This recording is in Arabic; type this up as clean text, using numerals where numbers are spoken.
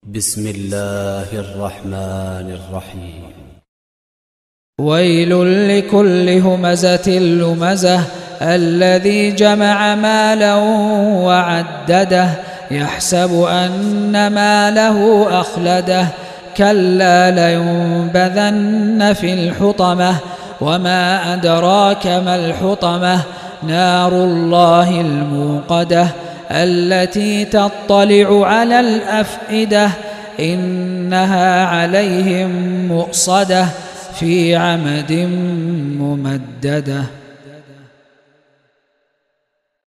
بسم الله الرحمن الرحيم. ويل لكل همزة لمزة الذي جمع مالا وعدده يحسب أن ماله أخلده كلا لينبذن في الحطمة وما أدراك ما الحطمة نار الله الموقدة التي تطلع على الأفئدة إنها عليهم مؤصدة في عمد ممددة.